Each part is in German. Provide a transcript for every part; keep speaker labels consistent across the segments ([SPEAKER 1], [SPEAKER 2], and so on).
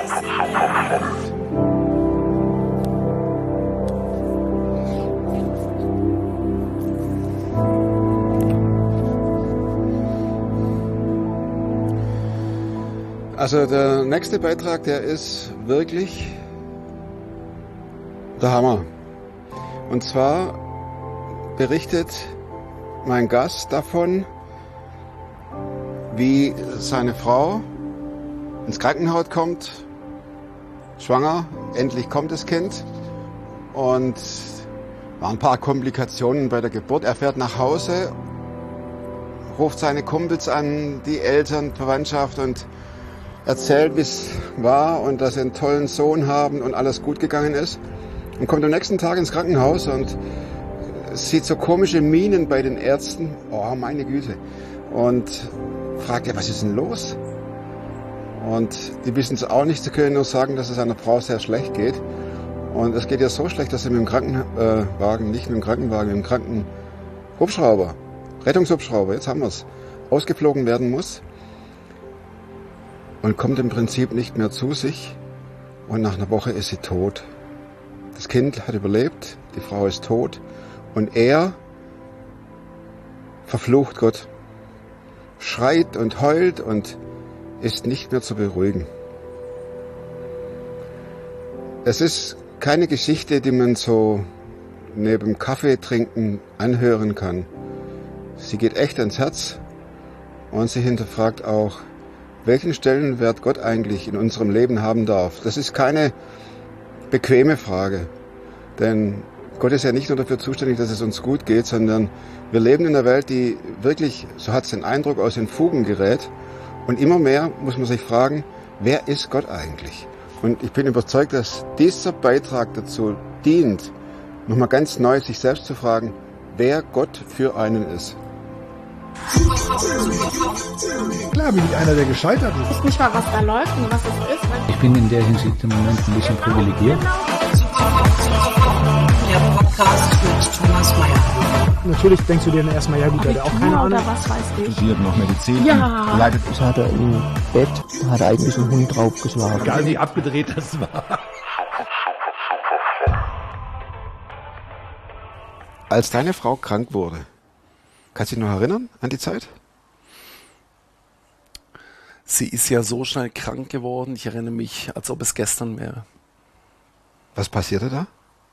[SPEAKER 1] Also der nächste Beitrag, der ist wirklich der Hammer. Und zwar berichtet mein Gast davon, wie seine Frau ins Krankenhaus kommt, schwanger, endlich kommt das Kind und waren ein paar Komplikationen bei der Geburt. Er fährt nach Hause, ruft seine Kumpels an, die Eltern, Verwandtschaft und erzählt, wie es war und dass sie einen tollen Sohn haben und alles gut gegangen ist. Und kommt am nächsten Tag ins Krankenhaus und sieht so komische Mienen bei den Ärzten. Oh, meine Güte. Und fragt, ja, was ist denn los? Und die wissen es auch nicht. Sie können nur sagen, dass es einer Frau sehr schlecht geht. Und es geht ihr so schlecht, dass sie mit dem Krankenwagen, nicht mit dem Krankenwagen, mit dem Krankenhubschrauber, Rettungshubschrauber, jetzt haben wir es, ausgeflogen werden muss. Und kommt im Prinzip nicht mehr zu sich. Und nach einer Woche ist sie tot. Das Kind hat überlebt, die Frau ist tot. Und er verflucht Gott, schreit und heult und ist nicht mehr zu beruhigen. Es ist keine Geschichte, die man so neben Kaffee trinken anhören kann. Sie geht echt ans Herz und sie hinterfragt auch, welchen Stellenwert Gott eigentlich in unserem Leben haben darf. Das ist keine bequeme Frage, denn Gott ist ja nicht nur dafür zuständig, dass es uns gut geht, sondern wir leben in einer Welt, die wirklich, so hat es den Eindruck, aus den Fugen gerät. Und immer mehr muss man sich fragen, wer ist Gott eigentlich? Und ich bin überzeugt, dass dieser Beitrag dazu dient, nochmal ganz neu sich selbst zu fragen, wer Gott für einen ist.
[SPEAKER 2] Klar bin ich einer, der gescheitert ist.
[SPEAKER 3] Ich weiß nicht mal, was da läuft und was es ist.
[SPEAKER 4] Ich bin in der Hinsicht im Moment ein bisschen privilegiert.
[SPEAKER 5] Der Podcast mit Thomas Mayer.
[SPEAKER 2] Natürlich denkst du dir dann erstmal, ja gut, der hat auch keine Ahnung.
[SPEAKER 3] Oder was weiß ich.
[SPEAKER 6] Studiert noch Medizin.
[SPEAKER 3] Ja.
[SPEAKER 6] Leidet.
[SPEAKER 7] Ich hatte im Bett, hat eigentlich ein Hund draufgeschlagen.
[SPEAKER 2] Egal wie abgedreht das war.
[SPEAKER 1] Als deine Frau krank wurde, kannst du dich noch erinnern an die Zeit?
[SPEAKER 8] Sie ist ja so schnell krank geworden, ich erinnere mich, als ob es gestern wäre.
[SPEAKER 1] Was passierte da?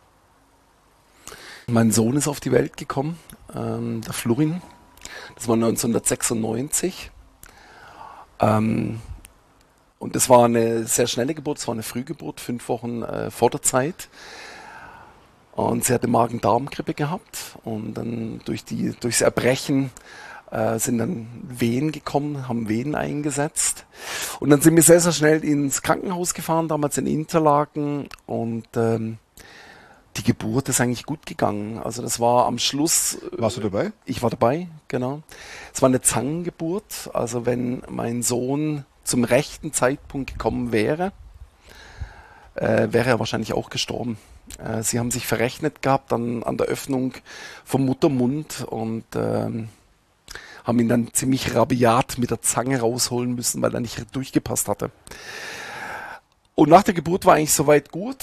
[SPEAKER 8] Mein Sohn ist auf die Welt gekommen, der Florin. Das war 1996. Und es war eine sehr schnelle Geburt, es war eine Frühgeburt, 5 Wochen vor der Zeit. Und sie hatte Magen-Darm-Grippe gehabt und dann durchs Erbrechen sind dann Wehen gekommen, haben Wehen eingesetzt. Und dann sind wir sehr, sehr schnell ins Krankenhaus gefahren, damals in Interlaken. Und die Geburt ist eigentlich gut gegangen. Also das war am Schluss...
[SPEAKER 1] Warst du dabei?
[SPEAKER 8] Ich war dabei, genau. Es war eine Zangengeburt. Also wenn mein Sohn zum rechten Zeitpunkt gekommen wäre, wäre er wahrscheinlich auch gestorben. Sie haben sich verrechnet gehabt an der Öffnung vom Muttermund und haben ihn dann ziemlich rabiat mit der Zange rausholen müssen, weil er nicht durchgepasst hatte. Und nach der Geburt war eigentlich soweit gut.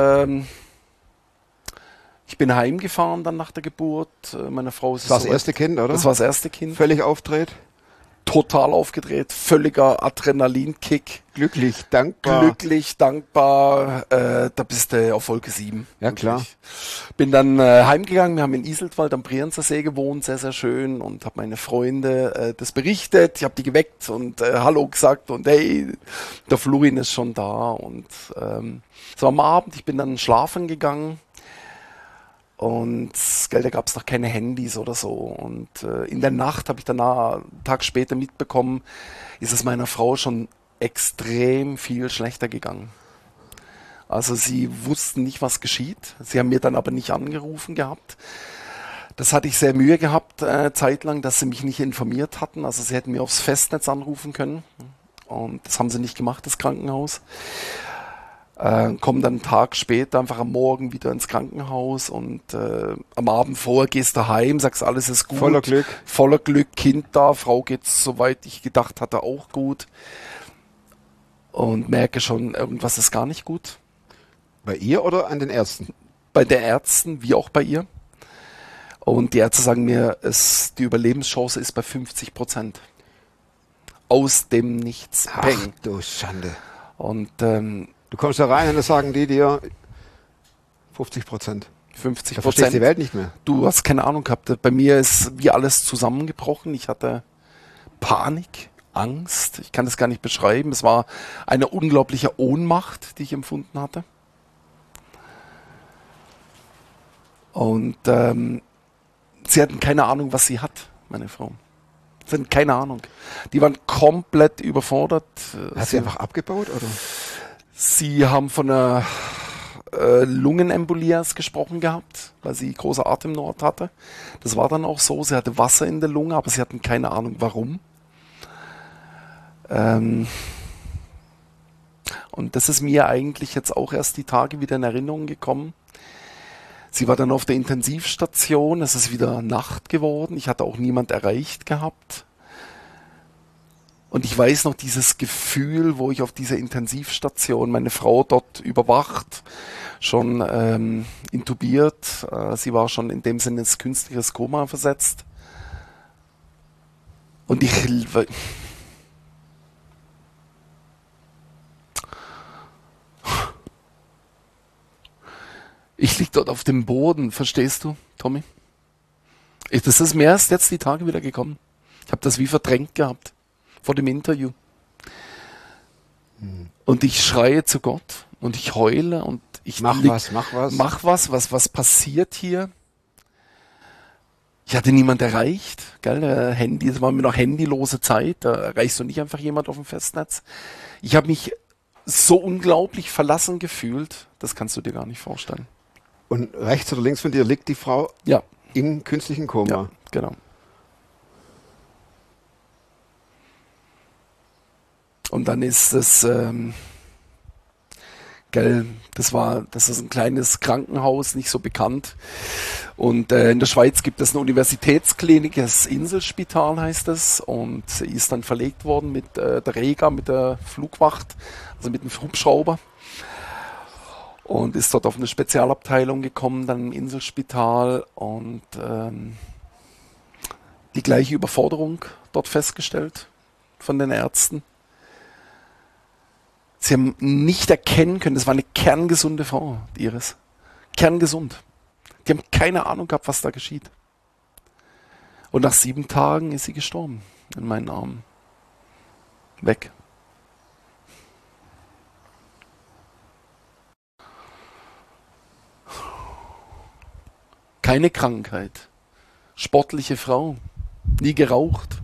[SPEAKER 8] Ich bin heimgefahren dann nach der Geburt. Meine Frau ist
[SPEAKER 1] das war das erste Kind, oder?
[SPEAKER 8] Das war das erste Kind.
[SPEAKER 1] Völlig aufgedreht?
[SPEAKER 8] Total aufgedreht, völliger Adrenalinkick.
[SPEAKER 1] Glücklich, dankbar.
[SPEAKER 8] Glücklich, dankbar, da bist du auf Wolke 7.
[SPEAKER 1] Ja, wirklich. Klar.
[SPEAKER 8] Bin dann heimgegangen, wir haben in Iseltwald am Brienzer See gewohnt, sehr, sehr schön und habe meine Freunde das berichtet, ich habe die geweckt und Hallo gesagt und hey, der Florin ist schon da und so am Abend, ich bin dann schlafen gegangen. Und da gab es noch keine Handys oder so. Und in der Nacht habe ich dann einen Tag später mitbekommen, ist es meiner Frau schon extrem viel schlechter gegangen. Also sie wussten nicht, was geschieht. Sie haben mir dann aber nicht angerufen gehabt. Das hatte ich sehr Mühe gehabt, zeitlang, dass sie mich nicht informiert hatten. Also sie hätten mir aufs Festnetz anrufen können. Und das haben sie nicht gemacht, das Krankenhaus. Komm dann einen Tag später einfach am Morgen wieder ins Krankenhaus und am Abend vorher gehst du heim, sagst, alles ist gut.
[SPEAKER 1] Voller Glück.
[SPEAKER 8] Voller Glück, Kind da, Frau geht's, soweit ich gedacht hatte, auch gut. und merke schon, irgendwas ist gar nicht gut.
[SPEAKER 1] Bei ihr oder an den Ärzten?
[SPEAKER 8] Bei den Ärzten wie auch bei ihr. Und die Ärzte sagen mir, die Überlebenschance ist bei 50%. Aus dem Nichts.
[SPEAKER 1] Ach
[SPEAKER 8] Peng.
[SPEAKER 1] du Schande.
[SPEAKER 8] Und
[SPEAKER 1] Du kommst da rein und dann sagen die dir 50%.
[SPEAKER 8] 50%.
[SPEAKER 1] Da verstehst du die Welt nicht mehr.
[SPEAKER 8] Du hast keine Ahnung gehabt. Bei mir ist wie alles zusammengebrochen. Ich hatte Panik, Angst. Ich kann das gar nicht beschreiben. Es war eine unglaubliche Ohnmacht, die ich empfunden hatte. Und sie hatten keine Ahnung, was sie hat, meine Frau. Sie hatten keine Ahnung. Die waren komplett überfordert.
[SPEAKER 1] Hat sie einfach abgebaut, oder?
[SPEAKER 8] Sie haben von einer Lungenembolie gesprochen gehabt, weil sie große Atemnot hatte. Das war dann auch so. Sie hatte Wasser in der Lunge, aber sie hatten keine Ahnung, warum. Und das ist mir eigentlich jetzt auch erst die Tage wieder in Erinnerung gekommen. Sie war dann auf der Intensivstation, es ist wieder Nacht geworden, ich hatte auch niemand erreicht gehabt. Und ich weiß noch dieses Gefühl, wo ich auf dieser Intensivstation, meine Frau dort überwacht, schon intubiert, sie war schon in dem Sinne ins künstliches Koma versetzt. Und ich lieg dort auf dem Boden, verstehst du, Tommy? Das ist mir erst jetzt die Tage wieder gekommen. Ich habe das wie verdrängt gehabt vor dem Interview. Und ich schreie zu Gott und ich heule und ich
[SPEAKER 1] Mach was.
[SPEAKER 8] Was passiert hier? Ich hatte niemand erreicht, gell? Handy, es war mir noch handylose Zeit, da erreichst du nicht einfach jemand auf dem Festnetz. Ich habe mich so unglaublich verlassen gefühlt, das kannst du dir gar nicht vorstellen.
[SPEAKER 1] Und rechts oder links von dir liegt die Frau
[SPEAKER 8] Ja.
[SPEAKER 1] im künstlichen Koma.
[SPEAKER 8] Ja, genau. Und dann ist es, das ist ein kleines Krankenhaus, nicht so bekannt. Und in der Schweiz gibt es eine Universitätsklinik, das Inselspital heißt es. Und sie ist dann verlegt worden mit der Rega, mit der Flugwacht, also mit dem Hubschrauber. Und ist dort auf eine Spezialabteilung gekommen, dann im Inselspital und die gleiche Überforderung dort festgestellt von den Ärzten. Sie haben nicht erkennen können, das war eine kerngesunde Frau, die Iris. Kerngesund. Die haben keine Ahnung gehabt, was da geschieht. Und nach 7 Tagen ist sie gestorben in meinen Armen. Weg. Keine Krankheit. Sportliche Frau. Nie geraucht.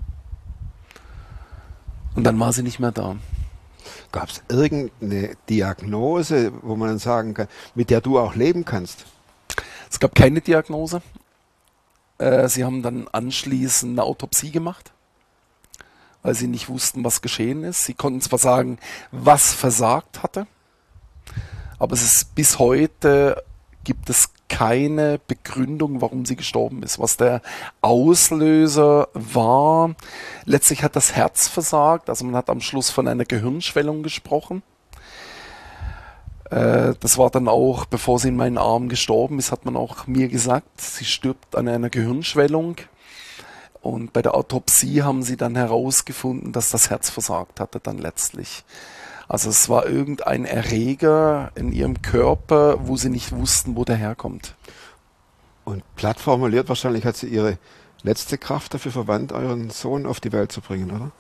[SPEAKER 8] Und dann war sie nicht mehr da.
[SPEAKER 1] Gab es irgendeine Diagnose, wo man dann sagen kann, mit der du auch leben kannst?
[SPEAKER 8] Es gab keine Diagnose. Sie haben dann anschließend eine Autopsie gemacht, weil sie nicht wussten, was geschehen ist. Sie konnten zwar sagen, was versagt hatte, aber es ist bis heute gibt es keine Begründung, warum sie gestorben ist. Was der Auslöser war, letztlich hat das Herz versagt, also man hat am Schluss von einer Gehirnschwellung gesprochen. Das war dann auch, bevor sie in meinen Armen gestorben ist, hat man auch mir gesagt, sie stirbt an einer Gehirnschwellung. Und bei der Autopsie haben sie dann herausgefunden, dass das Herz versagt hatte dann letztlich. Also es war irgendein Erreger in ihrem Körper, wo sie nicht wussten, wo der herkommt.
[SPEAKER 1] Und platt formuliert, wahrscheinlich hat sie ihre letzte Kraft dafür verwandt, euren Sohn auf die Welt zu bringen, oder?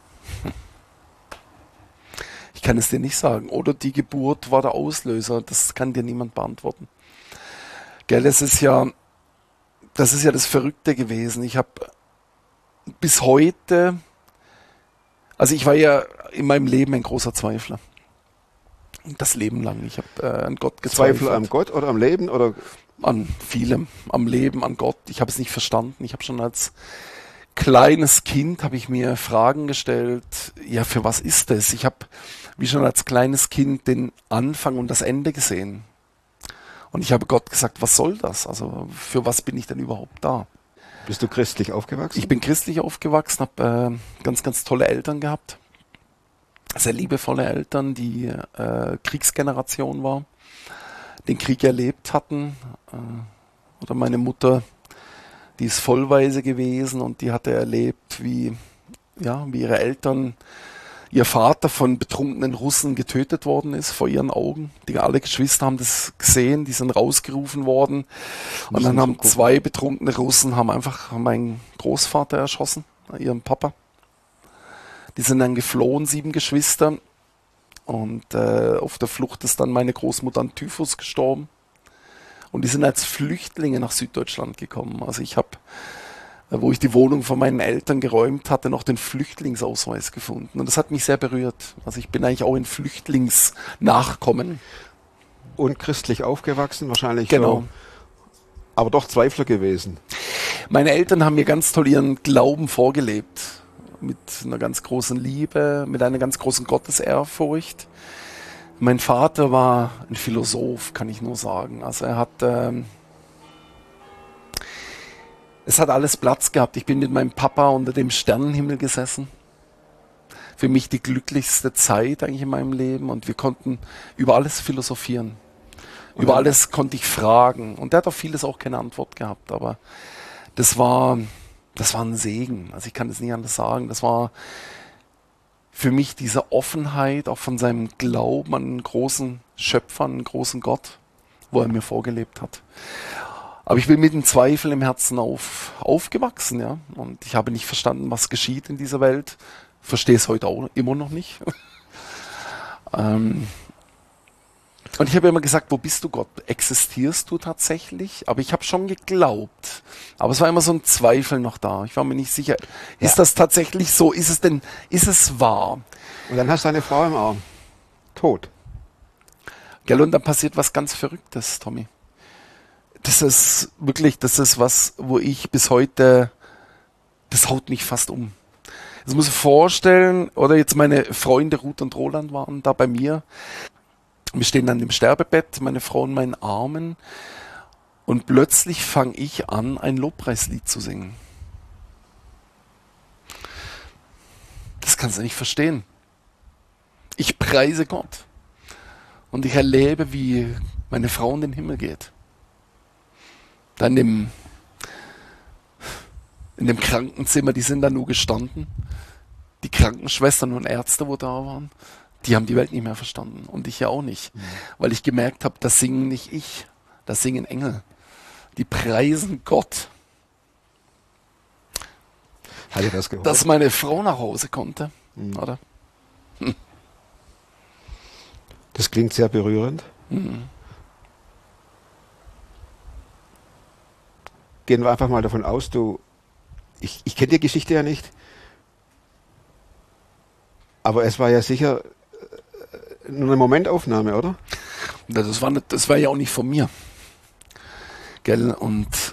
[SPEAKER 8] Ich kann es dir nicht sagen. Oder die Geburt war der Auslöser. Das kann dir niemand beantworten. Gell, das ist ja das Verrückte gewesen. Ich habe bis heute, also ich war ja in meinem Leben ein großer Zweifler. Das Leben lang. Ich habe an Gott gezweifelt.
[SPEAKER 1] Zweifel am Gott oder am Leben? Oder?
[SPEAKER 8] An vielem. Am Leben, an Gott. Ich habe es nicht verstanden. Ich habe schon als kleines Kind habe ich mir Fragen gestellt, ja, für was ist das? Ich habe, wie schon als kleines Kind, den Anfang und das Ende gesehen. Und ich habe Gott gesagt, was soll das? Also für was bin ich denn überhaupt da?
[SPEAKER 1] Bist du christlich aufgewachsen?
[SPEAKER 8] Ich bin christlich aufgewachsen, habe ganz, ganz tolle Eltern gehabt. sehr liebevolle Eltern, die Kriegsgeneration war, den Krieg erlebt hatten. Oder meine Mutter, die ist vollweise gewesen und die hatte erlebt, wie ihre Eltern, ihr Vater von betrunkenen Russen getötet worden ist vor ihren Augen. Alle Geschwister haben das gesehen, die sind rausgerufen worden. Und dann haben 2 betrunkene Russen haben meinen Großvater erschossen, ihren Papa. Die sind dann geflohen, 7 Geschwister. Und auf der Flucht ist dann meine Großmutter an Typhus gestorben. Und die sind als Flüchtlinge nach Süddeutschland gekommen. Also ich habe, wo ich die Wohnung von meinen Eltern geräumt hatte, noch den Flüchtlingsausweis gefunden. Und das hat mich sehr berührt. Also ich bin eigentlich auch ein Flüchtlingsnachkommen.
[SPEAKER 1] Und christlich aufgewachsen, wahrscheinlich.
[SPEAKER 8] Genau.
[SPEAKER 1] So, aber doch Zweifler gewesen.
[SPEAKER 8] Meine Eltern haben mir ganz toll ihren Glauben vorgelebt. Mit einer ganz großen Liebe, mit einer ganz großen Gottesehrfurcht. Mein Vater war ein Philosoph, kann ich nur sagen. Also es hat alles Platz gehabt. Ich bin mit meinem Papa unter dem Sternenhimmel gesessen. Für mich die glücklichste Zeit eigentlich in meinem Leben. Und wir konnten über alles philosophieren. Über alles konnte ich fragen. Und der hat auf vieles auch keine Antwort gehabt. Aber das war ein Segen. Also ich kann es nicht anders sagen. Das war für mich diese Offenheit, auch von seinem Glauben an einen großen Schöpfer, einen großen Gott, wo er mir vorgelebt hat. Aber ich bin mit dem Zweifel im Herzen aufgewachsen, ja. Und ich habe nicht verstanden, was geschieht in dieser Welt. Verstehe es heute auch immer noch nicht. Und ich habe immer gesagt, wo bist du, Gott? Existierst du tatsächlich? Aber ich habe schon geglaubt. Aber es war immer so ein Zweifel noch da. Ich war mir nicht sicher, ist das tatsächlich so? Ist es wahr?
[SPEAKER 1] Und dann hast du eine Frau im Arm. Tot.
[SPEAKER 8] Gell, und dann passiert was ganz Verrücktes, Tommy. Das ist was, wo ich bis heute, das haut mich fast um. Das muss ich vorstellen, oder jetzt meine Freunde Ruth und Roland waren da bei mir. Wir stehen an dem Sterbebett, meine Frau in meinen Armen, und plötzlich fange ich an, ein Lobpreislied zu singen. Das kannst du nicht verstehen. Ich preise Gott und ich erlebe, wie meine Frau in den Himmel geht. Dann in dem Krankenzimmer, die sind da nur gestanden. Die Krankenschwestern und Ärzte, wo da waren, die haben die Welt nicht mehr verstanden. Und ich ja auch nicht. Weil ich gemerkt habe, das singen nicht ich, das singen Engel. Die preisen Gott.
[SPEAKER 1] Hat dir das geholfen?
[SPEAKER 8] Dass meine Frau nach Hause konnte. Oder?
[SPEAKER 1] Das klingt sehr berührend. Gehen wir einfach mal davon aus, ich kenne die Geschichte ja nicht, aber es war ja sicher nur eine Momentaufnahme, oder?
[SPEAKER 8] Das war ja auch nicht von mir. Gell? Und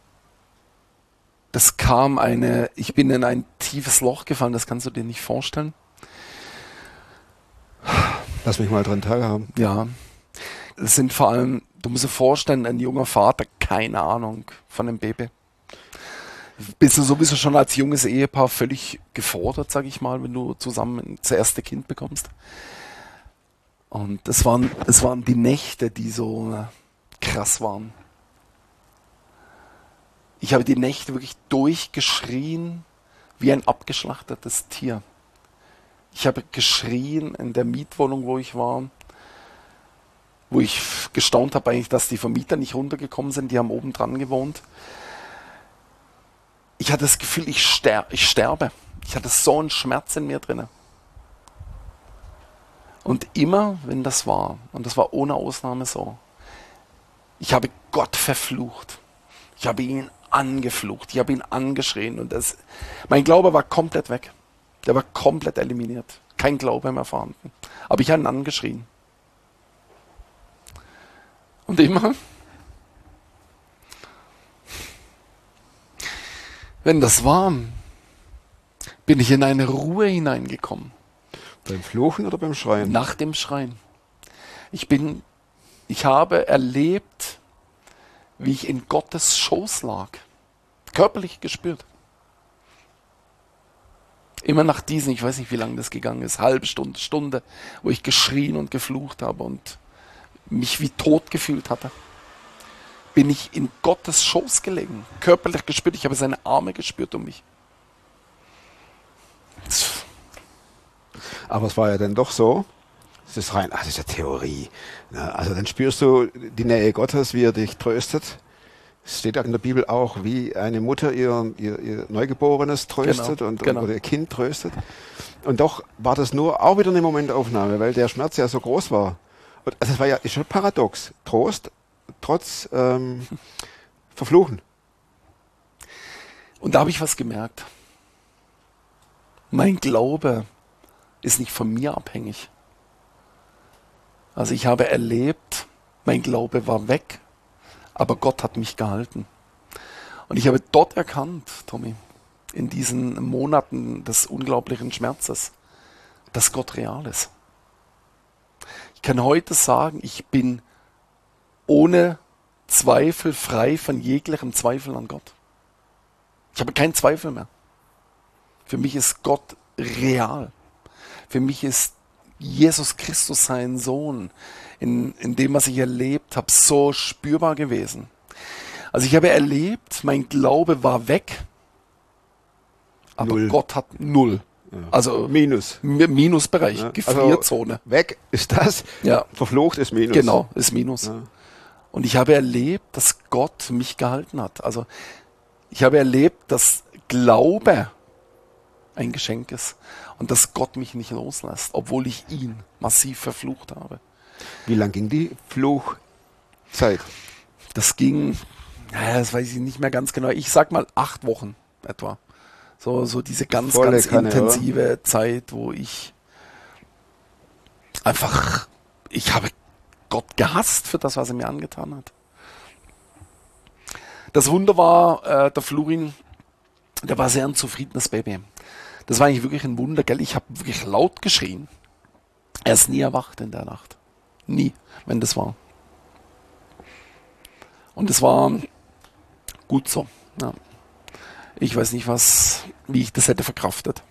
[SPEAKER 8] das kam ich bin in ein tiefes Loch gefallen, das kannst du dir nicht vorstellen.
[SPEAKER 1] Lass mich mal dran teilhaben.
[SPEAKER 8] Ja. Es sind vor allem, du musst dir vorstellen, ein junger Vater, keine Ahnung von einem Baby. Bist du sowieso schon als junges Ehepaar völlig gefordert, sag ich mal, wenn du zusammen das erste Kind bekommst. Und das waren die Nächte, die so krass waren. Ich habe die Nächte wirklich durchgeschrien wie ein abgeschlachtetes Tier. Ich habe geschrien in der Mietwohnung, wo ich war, wo ich gestaunt habe eigentlich, dass die Vermieter nicht runtergekommen sind, die haben oben dran gewohnt. Ich hatte das Gefühl, ich sterbe. Ich hatte so einen Schmerz in mir drin. Und immer, wenn das war, und das war ohne Ausnahme so, ich habe Gott verflucht. Ich habe ihn angeflucht. Ich habe ihn angeschrien. Und mein Glaube war komplett weg. Der war komplett eliminiert. Kein Glaube mehr vorhanden. Aber ich habe ihn angeschrien. Und immer, wenn das war, bin ich in eine Ruhe hineingekommen.
[SPEAKER 1] Beim Fluchen oder beim Schreien?
[SPEAKER 8] Nach dem Schreien. Ich habe erlebt, wie ich in Gottes Schoß lag. Körperlich gespürt. Immer nach diesen, ich weiß nicht, wie lange das gegangen ist, halbe Stunde, Stunde, wo ich geschrien und geflucht habe und mich wie tot gefühlt hatte, bin ich in Gottes Schoß gelegen, körperlich gespürt, ich habe seine Arme gespürt um mich.
[SPEAKER 1] Aber es war ja dann doch so, das ist rein, das ist ja Theorie. Ne? Also dann spürst du die Nähe Gottes, wie er dich tröstet. Es steht auch in der Bibel auch, wie eine Mutter ihr Neugeborenes tröstet
[SPEAKER 8] Genau.
[SPEAKER 1] oder ihr Kind tröstet. Und doch war das nur auch wieder eine Momentaufnahme, weil der Schmerz ja so groß war. Und also es war ja ist schon paradox. Trost trotz Verfluchen.
[SPEAKER 8] Und da habe ich was gemerkt. Mein Glaube ist nicht von mir abhängig. Also ich habe erlebt, mein Glaube war weg, aber Gott hat mich gehalten. Und ich habe dort erkannt, Tommy, in diesen Monaten des unglaublichen Schmerzes, dass Gott real ist. Ich kann heute sagen, ich bin ohne Zweifel frei von jeglichem Zweifel an Gott. Ich habe keinen Zweifel mehr. Für mich ist Gott real. Für mich ist Jesus Christus, sein Sohn, in dem, was ich erlebt habe, so spürbar gewesen. Also ich habe erlebt, mein Glaube war weg, aber
[SPEAKER 1] Null.
[SPEAKER 8] Gott hat null.
[SPEAKER 1] Ja.
[SPEAKER 8] Also
[SPEAKER 1] Minus.
[SPEAKER 8] Minusbereich,
[SPEAKER 1] Ja,
[SPEAKER 8] Gefrierzone.
[SPEAKER 1] Also weg ist das,
[SPEAKER 8] Ja.
[SPEAKER 1] verflucht ist Minus.
[SPEAKER 8] Genau, ist Minus.
[SPEAKER 1] Ja.
[SPEAKER 8] Und ich habe erlebt, dass Gott mich gehalten hat. Also ich habe erlebt, dass Glaube ein Geschenk ist und dass Gott mich nicht loslässt, obwohl ich ihn massiv verflucht habe.
[SPEAKER 1] Wie lang ging die Fluchzeit?
[SPEAKER 8] Das ging, das weiß ich nicht mehr ganz genau. Ich sag mal 8 Wochen etwa. So diese ganz
[SPEAKER 1] Volle Kanne,
[SPEAKER 8] intensive Zeit, wo ich einfach, ich habe Gott gehasst für das, was er mir angetan hat. Das Wunder war, der Florin, der war sehr ein zufriedenes Baby. Das war eigentlich wirklich ein Wunder, gell? Ich habe wirklich laut geschrien. Er ist nie erwacht in der Nacht. Nie, wenn das war. Und es war gut so. Ja. Ich weiß nicht, wie ich das hätte verkraftet.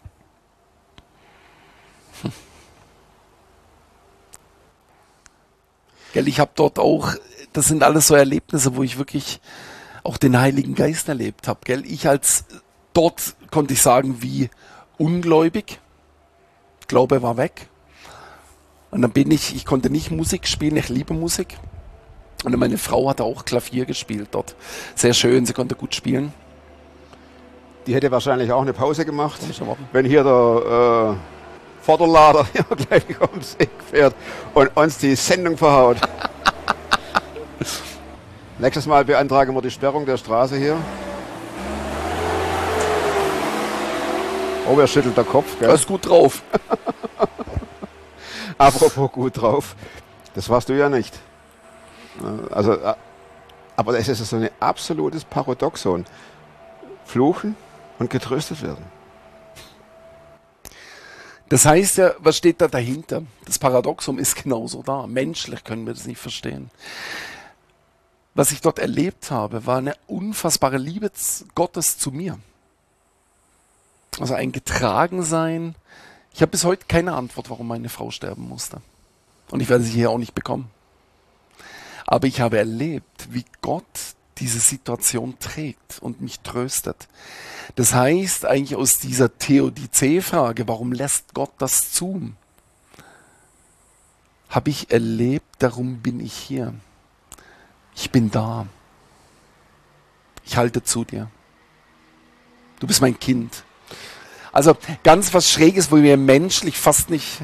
[SPEAKER 8] Gell, ich habe dort auch, das sind alles so Erlebnisse, wo ich wirklich auch den Heiligen Geist erlebt habe. Gell, dort konnte ich sagen, wie ungläubig. Glaube war weg. Und dann ich konnte nicht Musik spielen, ich liebe Musik. Und meine Frau hat auch Klavier gespielt dort. Sehr schön, sie konnte gut spielen.
[SPEAKER 1] Die hätte wahrscheinlich auch eine Pause gemacht,
[SPEAKER 8] Muss ich warten.
[SPEAKER 1] wenn hier der Vorderlader hier gleich ums Eck fährt und uns die Sendung verhaut. Nächstes Mal beantragen wir die Sperrung der Straße hier. Oh, wer schüttelt der Kopf, gell?
[SPEAKER 8] Er ist gut drauf.
[SPEAKER 1] Apropos gut drauf, das warst du ja nicht. Also, aber es ist so ein absolutes Paradoxon. Fluchen und getröstet werden.
[SPEAKER 8] Das heißt ja, was steht da dahinter? Das Paradoxum ist genauso da. Menschlich können wir das nicht verstehen. Was ich dort erlebt habe, war eine unfassbare Liebe Gottes zu mir. Also ein Getragensein. Ich habe bis heute keine Antwort, warum meine Frau sterben musste. Und ich werde sie hier auch nicht bekommen. Aber ich habe erlebt, wie Gott diese Situation trägt und mich tröstet. Das heißt eigentlich aus dieser Theodizee-Frage, warum lässt Gott das zu? Habe ich erlebt, darum bin ich hier. Ich bin da. Ich halte zu dir. Du bist mein Kind. Also ganz was Schräges, wo wir menschlich fast nicht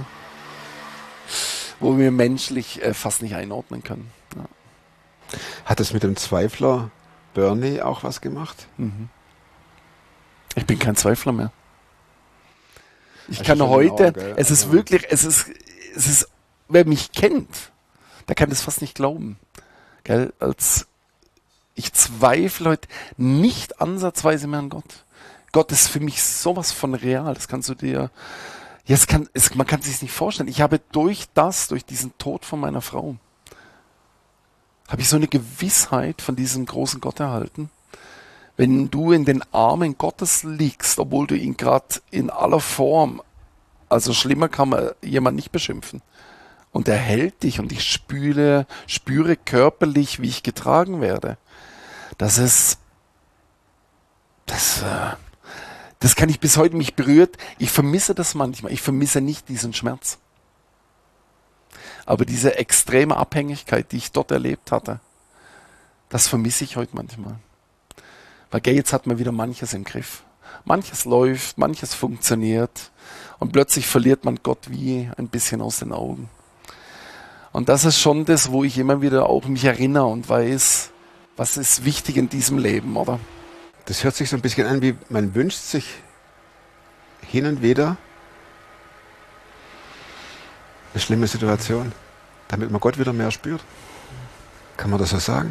[SPEAKER 8] einordnen können. Ja.
[SPEAKER 1] Hat es mit dem Zweifler Bernie auch was gemacht?
[SPEAKER 8] Ich bin kein Zweifler mehr. Ich
[SPEAKER 1] Das
[SPEAKER 8] kann
[SPEAKER 1] ist
[SPEAKER 8] heute,
[SPEAKER 1] genau, gell?
[SPEAKER 8] es ist
[SPEAKER 1] Also-
[SPEAKER 8] wirklich, es ist, wer mich kennt, der kann das fast nicht glauben. Gell? Ich zweifle heute nicht ansatzweise mehr an Gott. Gott ist für mich sowas von real, das kannst du dir, man kann es sich nicht vorstellen. Ich habe durch diesen Tod von meiner Frau, habe ich so eine Gewissheit von diesem großen Gott erhalten, Wenn du in den Armen Gottes liegst, obwohl du ihn gerade in aller Form, also schlimmer kann man jemand nicht beschimpfen. Und er hält dich und ich spüre körperlich, wie ich getragen werde. Das kann ich bis heute, mich berührt. Ich vermisse das manchmal. Ich vermisse nicht diesen Schmerz. Aber diese extreme Abhängigkeit, die ich dort erlebt hatte, das vermisse ich heute manchmal. Weil jetzt hat man wieder manches im Griff. Manches läuft, manches funktioniert und plötzlich verliert man Gott wie ein bisschen aus den Augen. Und das ist schon das, wo ich immer wieder auch mich erinnere und weiß, was ist wichtig in diesem Leben, oder?
[SPEAKER 1] Das hört sich so ein bisschen an, wie man wünscht sich hin und wieder eine schlimme Situation, damit man Gott wieder mehr spürt. Kann man das so sagen?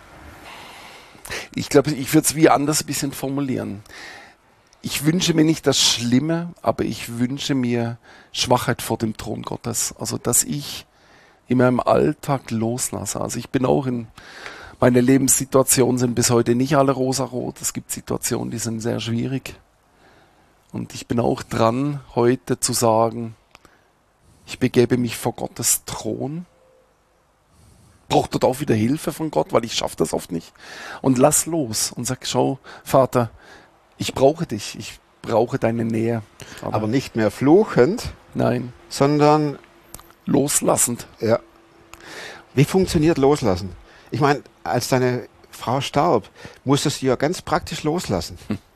[SPEAKER 8] Ich glaube, ich würde es wie anders ein bisschen formulieren. Ich wünsche mir nicht das Schlimme, aber ich wünsche mir Schwachheit vor dem Thron Gottes. Also, dass ich in meinem Alltag loslasse. Also, ich bin auch meine Lebenssituationen sind bis heute nicht alle rosarot. Es gibt Situationen, die sind sehr schwierig. Und ich bin auch dran, heute zu sagen, ich begebe mich vor Gottes Thron. Braucht dort auch wieder Hilfe von Gott, weil ich schaffe das oft nicht. Und lass los und sag, schau, Vater, ich brauche dich, ich brauche deine Nähe.
[SPEAKER 1] Aber nicht mehr fluchend,
[SPEAKER 8] nein,
[SPEAKER 1] sondern
[SPEAKER 8] loslassend.
[SPEAKER 1] Ja. Wie funktioniert Loslassen? Ich meine, als deine Frau starb, musstest du ja ganz praktisch loslassen.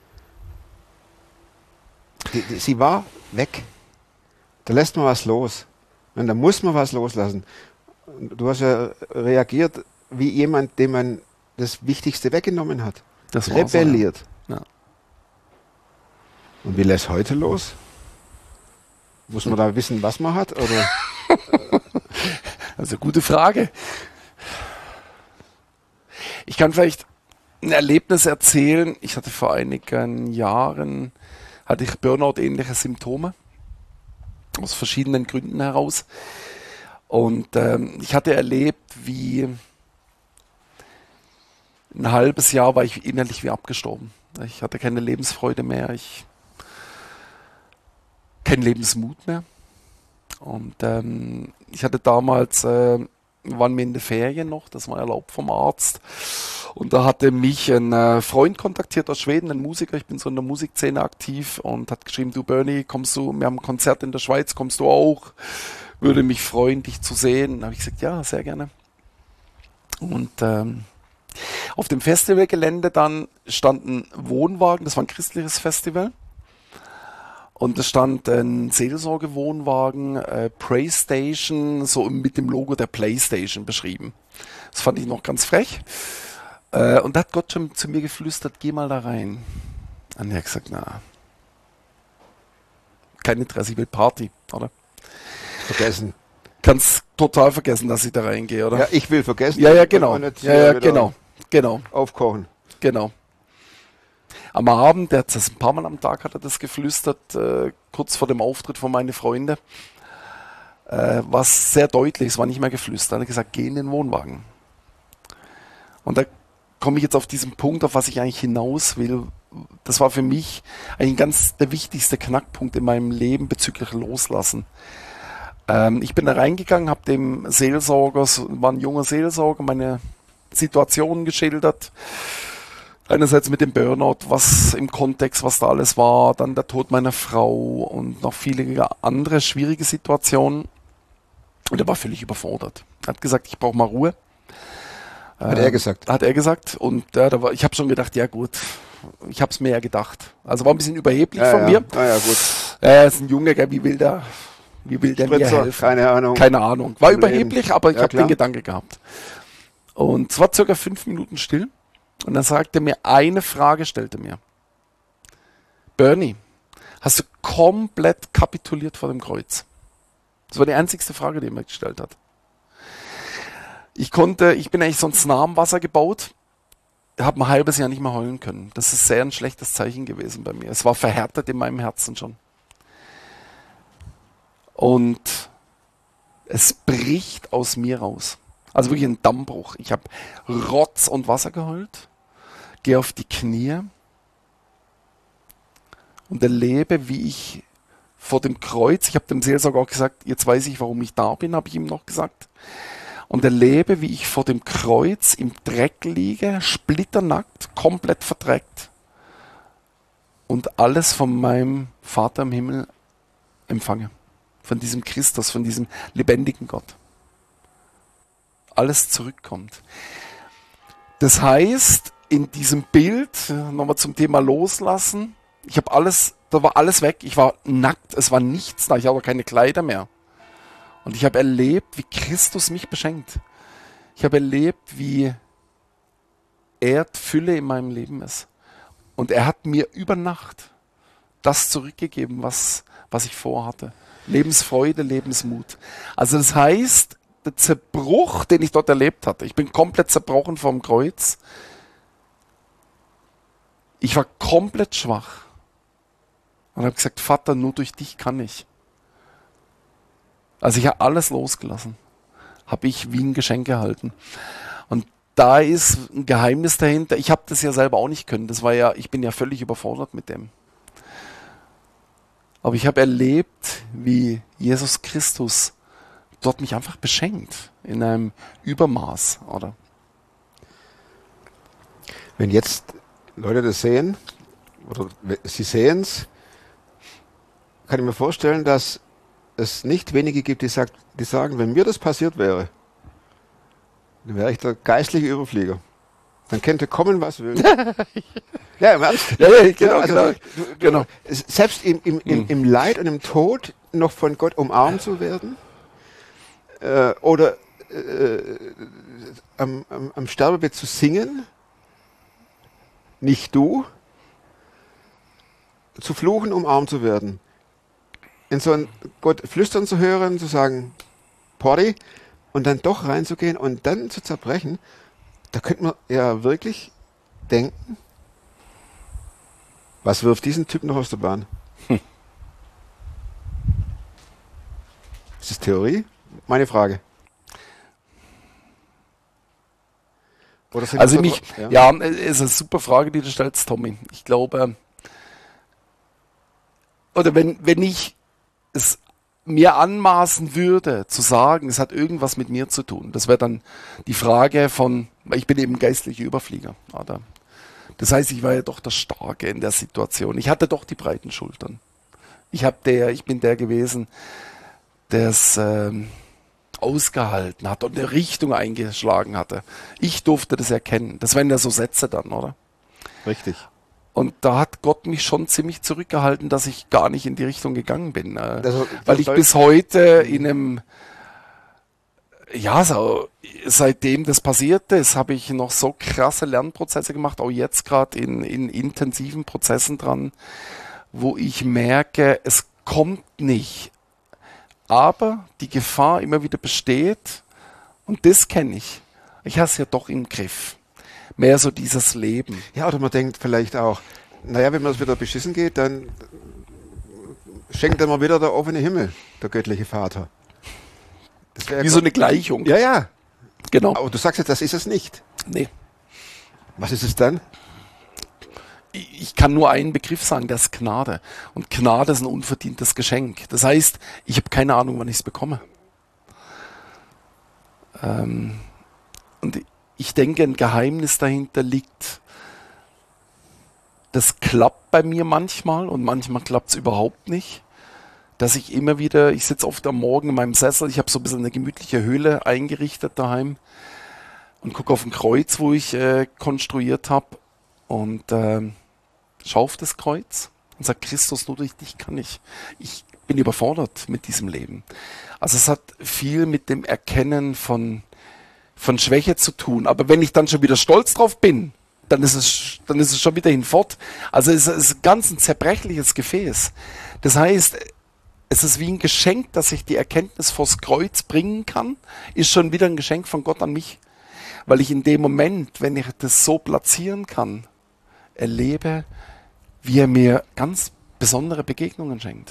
[SPEAKER 1] Sie war weg. Da lässt man was los. Und da muss man was loslassen. Du hast ja reagiert wie jemand, dem man das Wichtigste weggenommen hat.
[SPEAKER 8] Das war
[SPEAKER 1] rebelliert.
[SPEAKER 8] So, ja.
[SPEAKER 1] Und wie lässt heute los? Muss man da wissen, was man hat? Oder?
[SPEAKER 8] Also gute Frage. Ich kann vielleicht ein Erlebnis erzählen. Ich hatte vor einigen Jahren, hatte ich Burnout-ähnliche Symptome. Aus verschiedenen Gründen heraus. Und ich hatte erlebt, wie ein halbes Jahr war ich innerlich wie abgestorben. Ich hatte keine Lebensfreude mehr, keinen Lebensmut mehr. Und ich hatte damals, waren wir in den Ferien noch, das war erlaubt vom Arzt. Und da hatte mich ein Freund kontaktiert aus Schweden, ein Musiker, ich bin so in der Musikszene aktiv und hat geschrieben, du Bernie, kommst du, wir haben ein Konzert in der Schweiz, kommst du auch? Würde mich freuen, dich zu sehen. Da habe ich gesagt, ja, sehr gerne. Und auf dem Festivalgelände dann stand ein Wohnwagen, das war ein christliches Festival. Und es stand ein Seelsorgewohnwagen, PlayStation, so mit dem Logo der PlayStation beschrieben. Das fand ich noch ganz frech. Und da hat Gott schon zu mir geflüstert, geh mal da rein. Und er hat gesagt, na, kein Interesse, ich will Party, oder?
[SPEAKER 1] Vergessen.
[SPEAKER 8] Kannst total vergessen, dass ich da reingehe, oder?
[SPEAKER 1] Ja, ich will vergessen.
[SPEAKER 8] Ja, genau. Ja, genau.
[SPEAKER 1] Aufkochen.
[SPEAKER 8] Genau. Am Abend, der hat das ein paar Mal am Tag, hat er das geflüstert, kurz vor dem Auftritt von meinen Freunden. War sehr deutlich, es war nicht mehr geflüstert. Er hat gesagt, geh in den Wohnwagen. Und da komme ich jetzt auf diesen Punkt, auf was ich eigentlich hinaus will. Das war für mich eigentlich der wichtigste Knackpunkt in meinem Leben bezüglich Loslassen. Ich bin da reingegangen, habe dem Seelsorger, war ein junger Seelsorger, meine Situation geschildert. Einerseits mit dem Burnout, was im Kontext, was da alles war, dann der Tod meiner Frau und noch viele andere schwierige Situationen. Und er war völlig überfordert. Er hat gesagt, ich brauche mal Ruhe.
[SPEAKER 1] Hat er gesagt?
[SPEAKER 8] Hat er gesagt. Und ich habe schon gedacht, ja gut, ich habe es mir ja gedacht. Also war ein bisschen überheblich von mir.
[SPEAKER 1] Ja, gut.
[SPEAKER 8] Er ist ein Junge, wie will der mir helfen?
[SPEAKER 1] Keine Ahnung.
[SPEAKER 8] Keine Ahnung. War
[SPEAKER 1] Problem.
[SPEAKER 8] Überheblich, aber ich
[SPEAKER 1] Ja,
[SPEAKER 8] habe
[SPEAKER 1] klar.
[SPEAKER 8] den Gedanke gehabt. Und es war circa 5 Minuten still. Und dann sagte mir, eine Frage stellte mir. Bernie, hast du komplett kapituliert vor dem Kreuz? Das war die einzigste Frage, die er mir gestellt hat. Ich bin eigentlich sonst nah am Wasser gebaut, habe ein halbes Jahr nicht mehr heulen können. Das ist sehr ein schlechtes Zeichen gewesen bei mir. Es war verhärtet in meinem Herzen schon. Und es bricht aus mir raus. Also wirklich ein Dammbruch. Ich habe Rotz und Wasser geheult. gehe auf die Knie und erlebe, wie ich vor dem Kreuz, ich habe dem Seelsorger auch gesagt, jetzt weiß ich, warum ich da bin, habe ich ihm noch gesagt, und erlebe, wie ich vor dem Kreuz im Dreck liege, splitternackt, komplett verdreckt und alles von meinem Vater im Himmel empfange. Von diesem Christus, von diesem lebendigen Gott. Alles zurückkommt. Das heißt, in diesem Bild, nochmal zum Thema Loslassen, ich habe alles, da war alles weg, ich war nackt, es war nichts da, ich habe keine Kleider mehr. Und ich habe erlebt, wie Christus mich beschenkt. Ich habe erlebt, wie Fülle in meinem Leben ist. Und er hat mir über Nacht das zurückgegeben, was ich vorhatte. Lebensfreude, Lebensmut. Also das heißt, der Zerbruch, den ich dort erlebt hatte, ich bin komplett zerbrochen vom Kreuz. Ich war komplett schwach. Und habe gesagt, Vater, nur durch dich kann ich. Also ich habe alles losgelassen. Habe ich wie ein Geschenk erhalten. Und da ist ein Geheimnis dahinter. Ich habe das ja selber auch nicht können. Ich bin ja völlig überfordert mit dem. Aber ich habe erlebt, wie Jesus Christus dort mich einfach beschenkt. In einem Übermaß, oder?
[SPEAKER 1] Wenn jetzt Leute das sehen, oder sie sehen es, kann ich mir vorstellen, dass es nicht wenige gibt, die sagen, wenn mir das passiert wäre, dann wäre ich der geistliche Überflieger. Dann könnte kommen, was will. Ja, im Ernst.
[SPEAKER 8] Ja, genau.
[SPEAKER 1] Selbst im Leid und im Tod noch von Gott umarmt zu werden, oder am Sterbebett zu singen, nicht du, zu fluchen, umarmt zu werden. In so ein Gott flüstern zu hören, zu sagen, Porti, und dann doch reinzugehen und dann zu zerbrechen, da könnte man ja wirklich denken, was wirft diesen Typ noch aus der Bahn? Ist das Theorie? Meine Frage. Oder sind
[SPEAKER 8] Also
[SPEAKER 1] das
[SPEAKER 8] ist eine super Frage, die du stellst, Tommy. Ich glaube, oder wenn ich es mir anmaßen würde, zu sagen, es hat irgendwas mit mir zu tun, das wäre dann die Frage von, ich bin eben geistlicher Überflieger, oder? Das heißt, ich war ja doch der Starke in der Situation. Ich hatte doch die breiten Schultern. Ich bin der gewesen, der es ausgehalten hat und eine Richtung eingeschlagen hatte. Ich durfte das erkennen. Das wären ja so Sätze dann, oder?
[SPEAKER 1] Richtig.
[SPEAKER 8] Und da hat Gott mich schon ziemlich zurückgehalten, dass ich gar nicht in die Richtung gegangen bin. Weil ich bis heute in einem, seitdem das passiert ist, habe ich noch so krasse Lernprozesse gemacht, auch jetzt gerade in intensiven Prozessen dran, wo ich merke, es kommt nicht. Aber die Gefahr immer wieder besteht, und das kenne ich. Ich habe es ja doch im Griff. Mehr so dieses Leben.
[SPEAKER 1] Ja, oder man denkt vielleicht auch, naja, wenn mir das wieder beschissen geht, dann schenkt er mal wieder der offene Himmel, der göttliche Vater. Das
[SPEAKER 8] Wie so eine Gleichung.
[SPEAKER 1] Ja, ja.
[SPEAKER 8] Genau.
[SPEAKER 1] Aber du sagst jetzt, das ist es nicht.
[SPEAKER 8] Nee.
[SPEAKER 1] Was ist es dann?
[SPEAKER 8] Ich kann nur einen Begriff sagen, das ist Gnade. Und Gnade ist ein unverdientes Geschenk. Das heißt, ich habe keine Ahnung, wann ich es bekomme. Und ich denke, ein Geheimnis dahinter liegt, das klappt bei mir manchmal und manchmal klappt es überhaupt nicht, dass ich immer wieder, ich sitze oft am Morgen in meinem Sessel, ich habe so ein bisschen eine gemütliche Höhle eingerichtet daheim und gucke auf ein Kreuz, wo ich konstruiert habe und schaue auf das Kreuz und sage, Christus, nur durch dich kann ich. Ich bin überfordert mit diesem Leben. Also es hat viel mit dem Erkennen von Schwäche zu tun. Aber wenn ich dann schon wieder stolz drauf bin, dann ist es schon wieder hinfort. Also es ist ganz ein zerbrechliches Gefäß. Das heißt, es ist wie ein Geschenk, dass ich die Erkenntnis vors Kreuz bringen kann, ist schon wieder ein Geschenk von Gott an mich. Weil ich in dem Moment, wenn ich das so platzieren kann, erlebe, wie er mir ganz besondere Begegnungen schenkt.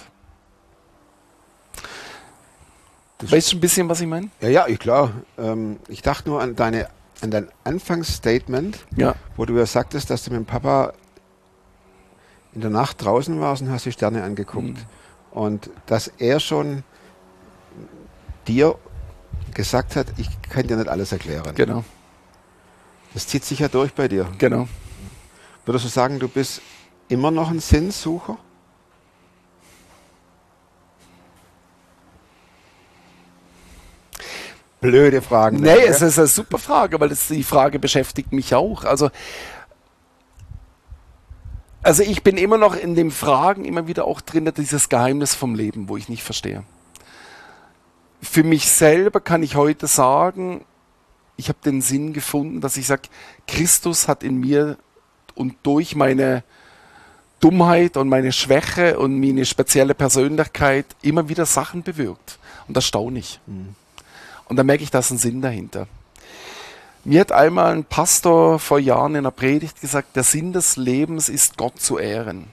[SPEAKER 8] Weißt du ein bisschen, was ich meine?
[SPEAKER 1] Ja, klar. Ich dachte nur an deine an dein Anfangsstatement,
[SPEAKER 8] Ja,
[SPEAKER 1] wo du ja sagtest, dass du mit dem Papa in der Nacht draußen warst und hast die Sterne angeguckt. Und dass er schon dir gesagt hat, ich kann dir nicht alles erklären.
[SPEAKER 8] genau,
[SPEAKER 1] Das zieht sich ja durch bei dir.
[SPEAKER 8] genau.
[SPEAKER 1] Würdest du sagen, du bist immer noch ein Sinnsucher? Blöde Fragen.
[SPEAKER 8] Nee, es ist eine super Frage, weil die Frage beschäftigt mich auch. Also ich bin immer noch in den Fragen immer wieder auch drin, dieses Geheimnis vom Leben, wo ich nicht verstehe. Für mich selber kann ich heute sagen, ich habe den Sinn gefunden, dass ich sage, Christus hat in mir und durch meine Dummheit und meine Schwäche und meine spezielle Persönlichkeit immer wieder Sachen bewirkt. Und das staune ich. Und da merke ich, da ist ein Sinn dahinter. Mir hat einmal ein Pastor vor Jahren in einer Predigt gesagt, der Sinn des Lebens ist, Gott zu ehren.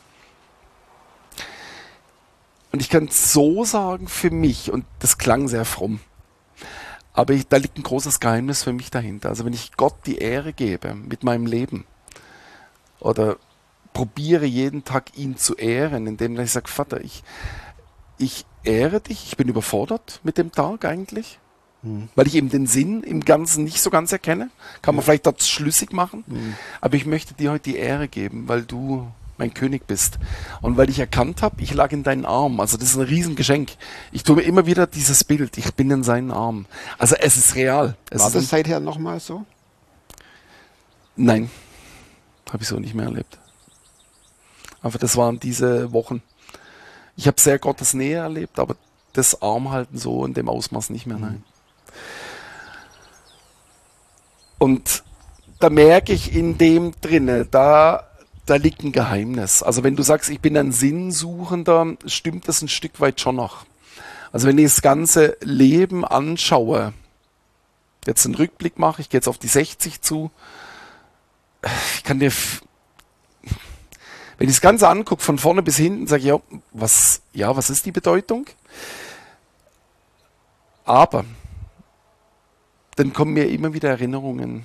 [SPEAKER 8] Und ich kann es so sagen für mich, und das klang sehr fromm, aber da liegt ein großes Geheimnis für mich dahinter. Also wenn ich Gott die Ehre gebe mit meinem Leben oder probiere jeden Tag ihn zu ehren, indem ich sage, Vater, ich ehre dich, ich bin überfordert mit dem Tag eigentlich, weil ich eben den Sinn im Ganzen nicht so ganz erkenne. Kann man vielleicht das schlüssig machen, aber ich möchte dir heute die Ehre geben, weil du mein König bist. Und weil ich erkannt habe, ich lag in deinen Armen. Also das ist ein Riesengeschenk. Ich tue mir immer wieder dieses Bild, ich bin in seinen Armen. Also es ist real.
[SPEAKER 1] War das seither nochmal so?
[SPEAKER 8] Nein, habe ich so nicht mehr erlebt. Aber das waren diese Wochen. Ich habe sehr Gottes Nähe erlebt, aber das Armhalten so in dem Ausmaß nicht mehr, nein. Und da merke ich in dem drinne, da liegt ein Geheimnis. Also wenn du sagst, ich bin ein Sinnsuchender, stimmt das ein Stück weit schon noch. Also wenn ich das ganze Leben anschaue, jetzt einen Rückblick mache, ich gehe jetzt auf die 60 zu, ich kann dir, wenn ich das Ganze angucke, von vorne bis hinten, sage ich, was ist die Bedeutung? Aber dann kommen mir immer wieder Erinnerungen,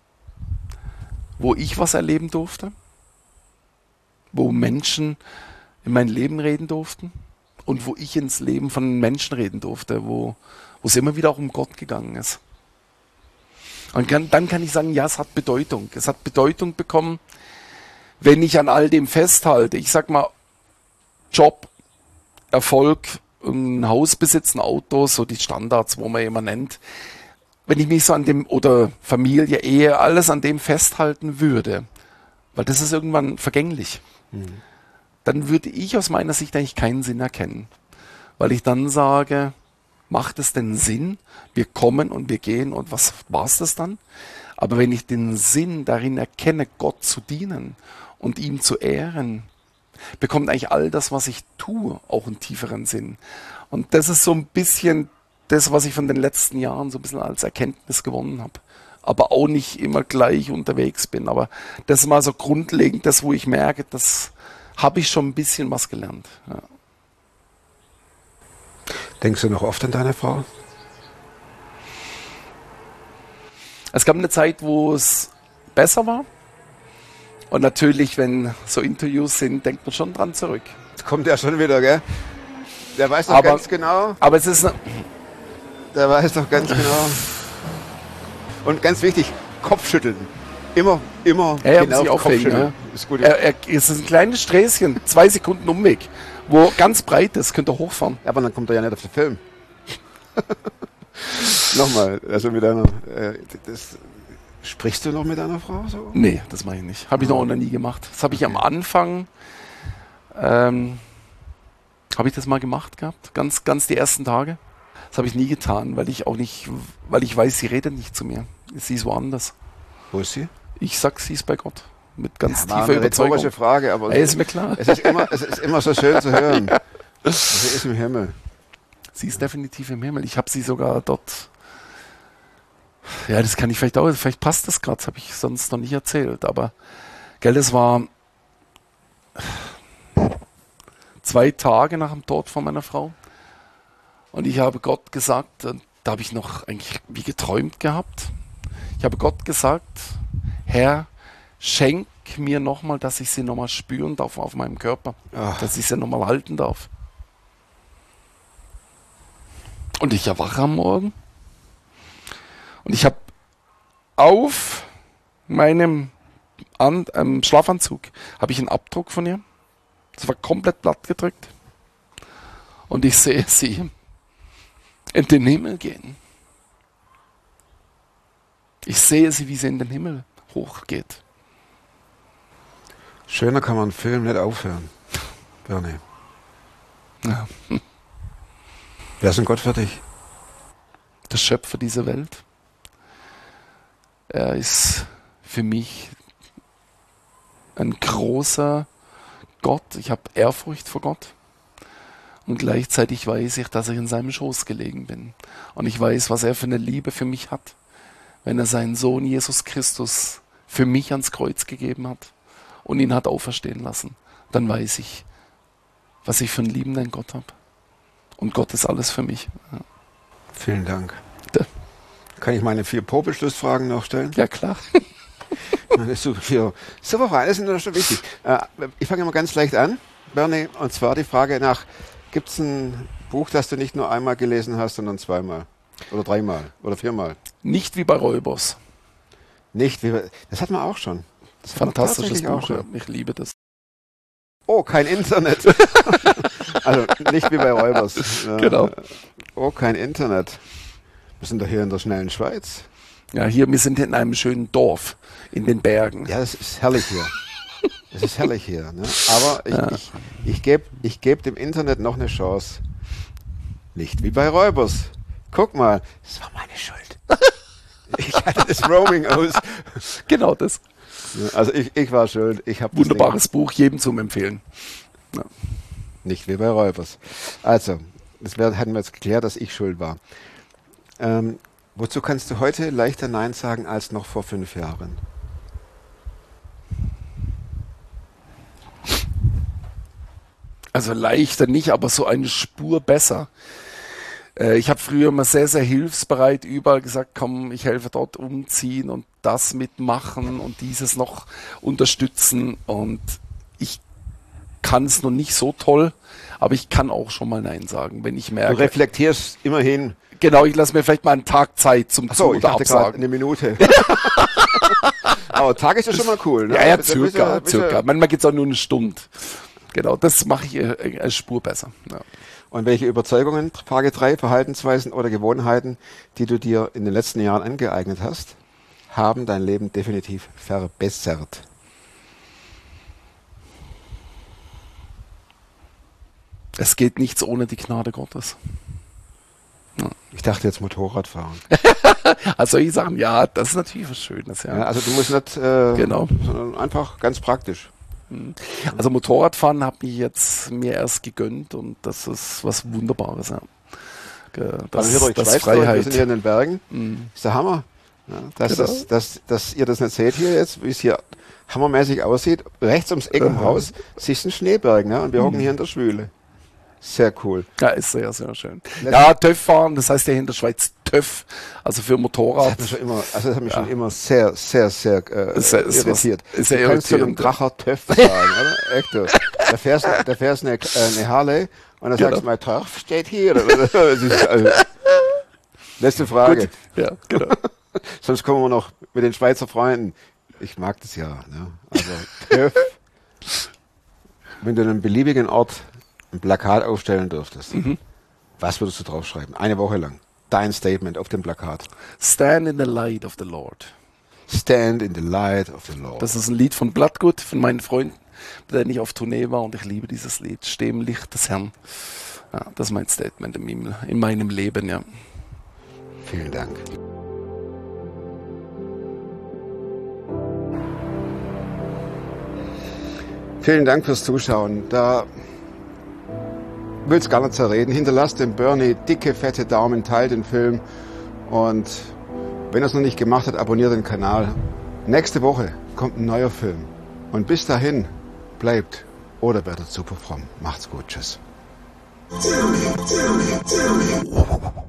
[SPEAKER 8] wo ich was erleben durfte, wo Menschen in mein Leben reden durften und wo ich ins Leben von Menschen reden durfte, wo es immer wieder auch um Gott gegangen ist. Und dann kann ich sagen, ja, es hat Bedeutung. Es hat Bedeutung bekommen, wenn ich an all dem festhalte. Ich sag mal, Job, Erfolg, ein Haus besitzen, Autos, so die Standards, wo man immer nennt. Wenn ich mich so an dem, oder Familie, Ehe, alles an dem festhalten würde, weil das ist irgendwann vergänglich, dann würde ich aus meiner Sicht eigentlich keinen Sinn erkennen. Weil ich dann sage, macht es denn Sinn? Wir kommen und wir gehen und was war es das dann? Aber wenn ich den Sinn darin erkenne, Gott zu dienen und ihm zu ehren, bekommt eigentlich all das, was ich tue, auch einen tieferen Sinn. Und das ist so ein bisschen das, was ich von den letzten Jahren so ein bisschen als Erkenntnis gewonnen habe. Aber auch nicht immer gleich unterwegs bin. Aber das ist mal so grundlegend, das, wo ich merke, das habe ich schon ein bisschen was gelernt. Ja.
[SPEAKER 1] Denkst du noch oft an deine Frau?
[SPEAKER 8] Es gab eine Zeit, wo es besser war. Und natürlich, wenn so Interviews sind, denkt man schon dran zurück.
[SPEAKER 1] Jetzt kommt er schon wieder, gell? Der weiß doch
[SPEAKER 8] Aber-
[SPEAKER 1] ganz genau.
[SPEAKER 8] Aber es ist...
[SPEAKER 1] Der weiß doch ganz genau. Und ganz wichtig, Kopfschütteln. Immer
[SPEAKER 8] Ja,
[SPEAKER 1] genau
[SPEAKER 8] muss ich aufregen,
[SPEAKER 1] Kopfschütteln.
[SPEAKER 8] ja.
[SPEAKER 1] Ist gut.
[SPEAKER 8] Es ist ein kleines Sträßchen, 2 Sekunden Umweg, wo ganz breit ist, könnt ihr hochfahren.
[SPEAKER 1] Aber dann kommt er ja nicht auf den Film. Nochmal, also mit einer. Sprichst du noch mit deiner Frau so?
[SPEAKER 8] Nee, das mache ich nicht. Habe ich noch nie gemacht. Das habe ich am Anfang, habe ich das mal gemacht gehabt, ganz die ersten Tage. Das habe ich nie getan, weil ich weiß, sie redet nicht zu mir. Sie ist woanders.
[SPEAKER 1] Wo ist sie?
[SPEAKER 8] Ich sag, sie ist bei Gott. Mit ganz
[SPEAKER 1] War
[SPEAKER 8] tiefer
[SPEAKER 1] eine
[SPEAKER 8] Überzeugung.
[SPEAKER 1] rhetorische Frage, aber
[SPEAKER 8] Ey, ist mir klar.
[SPEAKER 1] es ist immer so schön zu hören. Sie ist im Himmel.
[SPEAKER 8] Sie ist definitiv im Himmel. Ich habe sie sogar dort. Ja, das kann ich vielleicht passt das gerade, das habe ich sonst noch nicht erzählt. Aber, gell, das war 2 Tage nach dem Tod von meiner Frau. Und ich habe Gott gesagt, und da habe ich noch eigentlich wie geträumt gehabt. Ich habe Gott gesagt, Herr, schenk mir nochmal, dass ich sie nochmal spüren darf auf meinem Körper, dass ich sie nochmal halten darf. Und ich erwache am Morgen und ich habe auf meinem Schlafanzug habe ich einen Abdruck von ihr. Das war komplett platt gedrückt. Und ich sehe sie in den Himmel gehen. Ich sehe sie, wie sie in den Himmel hochgeht.
[SPEAKER 1] Schöner kann man einen Film nicht aufhören, Bernie.
[SPEAKER 8] Ja.
[SPEAKER 1] Wer ist denn Gott für dich?
[SPEAKER 8] Der Schöpfer dieser Welt. Er ist für mich ein großer Gott. Ich habe Ehrfurcht vor Gott. Und gleichzeitig weiß ich, dass ich in seinem Schoß gelegen bin. Und ich weiß, was er für eine Liebe für mich hat, wenn er seinen Sohn Jesus Christus für mich ans Kreuz gegeben hat und ihn hat auferstehen lassen. Dann weiß ich, was ich für einen liebenden Gott habe. Und Gott ist alles für mich. Ja.
[SPEAKER 1] Vielen Dank.
[SPEAKER 8] Bitte.
[SPEAKER 1] Kann ich meine 4 Popelschlussfragen noch stellen?
[SPEAKER 8] Ja, klar.
[SPEAKER 1] Meine super Fragen, das sind schon wichtig. Ich fange mal ganz leicht an, Bernie, und zwar die Frage nach, gibt es ein Buch, das du nicht nur einmal gelesen hast, sondern 2-mal oder 3-mal oder 4-mal?
[SPEAKER 8] Nicht wie bei Räubers.
[SPEAKER 1] Nicht wie bei, das hatten wir auch schon. Das hatten wir
[SPEAKER 8] Fantastisches
[SPEAKER 1] tatsächlich auch
[SPEAKER 8] Buch,
[SPEAKER 1] schon.
[SPEAKER 8] ja. Ich liebe das.
[SPEAKER 1] Oh, kein Internet. Also nicht wie bei Räubers.
[SPEAKER 8] Genau.
[SPEAKER 1] Oh, kein Internet. Wir sind doch hier in der schnellen Schweiz.
[SPEAKER 8] Ja, wir sind in einem schönen Dorf in den Bergen.
[SPEAKER 1] Ja, das ist herrlich hier. Es ist herrlich hier. Ne? Aber ich geb dem Internet noch eine Chance. Nicht wie bei Räubers. Guck mal, das war meine Schuld. Ich hatte das Roaming aus.
[SPEAKER 8] Genau das.
[SPEAKER 1] Also ich war schuld. Ich habe
[SPEAKER 8] Wunderbares Buch, jedem zum Empfehlen. Ja.
[SPEAKER 1] Nicht wie bei Räubers. Also, hatten wir jetzt geklärt, dass ich schuld war. Wozu kannst du heute leichter Nein sagen als noch vor 5 Jahren?
[SPEAKER 8] Also leichter nicht, aber so eine Spur besser. Ich habe früher immer sehr, sehr hilfsbereit überall gesagt, komm, ich helfe dort umziehen und das mitmachen und dieses noch unterstützen. Und ich kann es noch nicht so toll, aber ich kann auch schon mal Nein sagen, wenn ich merke.
[SPEAKER 1] Du reflektierst immerhin.
[SPEAKER 8] Genau, ich lasse mir vielleicht mal einen Tag Zeit zum Zu-
[SPEAKER 1] Ich
[SPEAKER 8] oder
[SPEAKER 1] dachte gerade
[SPEAKER 8] Absagen.
[SPEAKER 1] eine Minute. Aber Tag ist ja schon mal cool. Ne?
[SPEAKER 8] Ja, circa. Manchmal geht es auch nur eine Stunde. Genau, das mache ich als Spur besser. Ja.
[SPEAKER 1] Und welche Überzeugungen, Frage 3, Verhaltensweisen oder Gewohnheiten, die du dir in den letzten Jahren angeeignet hast, haben dein Leben definitiv verbessert?
[SPEAKER 8] Es geht nichts ohne die Gnade Gottes. Ja.
[SPEAKER 1] Ich dachte jetzt Motorradfahren.
[SPEAKER 8] Also solche Sachen, ja, das ist natürlich was Schönes. Ja.
[SPEAKER 1] Ja, also du musst nicht,
[SPEAKER 8] Genau.
[SPEAKER 1] sondern einfach ganz praktisch.
[SPEAKER 8] Also Motorradfahren habe ich jetzt mir erst gegönnt und das ist was Wunderbares. Ja. Das
[SPEAKER 1] Also hier durch die
[SPEAKER 8] ist
[SPEAKER 1] Schweiz, wir
[SPEAKER 8] Freiheit.
[SPEAKER 1] sind hier in den Bergen. Ist der Hammer. Ja,
[SPEAKER 8] Genau.
[SPEAKER 1] dass ihr das nicht seht hier jetzt, wie es hier hammermäßig aussieht. Rechts ums Eck im Haus siehst du einen Schneeberg, ne? Und wir hocken hier in der Schwüle. Sehr cool.
[SPEAKER 8] Ja, ist sehr, sehr schön. Ja, TÜV fahren, das heißt ja in der Schweiz TÜV, also für Motorrad.
[SPEAKER 1] Das hat mich schon immer sehr, sehr, sehr irritiert.
[SPEAKER 8] Ist sehr
[SPEAKER 1] Du kannst zu einem
[SPEAKER 8] irritierend.
[SPEAKER 1] Dracher TÜV sagen, oder? Echt, du. Da fährst eine Harley und dann sagst du mal, TÜV steht hier. Das ist, also, letzte Frage.
[SPEAKER 8] Gut. Ja, genau.
[SPEAKER 1] Sonst kommen wir noch mit den Schweizer Freunden. Ich mag das ja. Ne? Also TÜV. Wenn du an einem beliebigen Ort ein Plakat aufstellen dürftest, was würdest du draufschreiben? Eine Woche lang. Dein Statement auf dem Plakat.
[SPEAKER 8] Stand in the light of the Lord.
[SPEAKER 1] Stand in the light of the Lord.
[SPEAKER 8] Das ist ein Lied von Blattgut, von meinen Freunden, mit denen ich auf Tournee war und ich liebe dieses Lied. Steh im Licht des Herrn. Ja, das ist mein Statement in meinem Leben, ja.
[SPEAKER 1] Vielen Dank. Vielen Dank fürs Zuschauen. Da will es gar nicht zerreden. Hinterlasst dem Bernie dicke, fette Daumen, teilt den Film und wenn er es noch nicht gemacht hat, abonniert den Kanal. Nächste Woche kommt ein neuer Film. Und bis dahin, bleibt oder werdet super fromm. Macht's gut. Tschüss.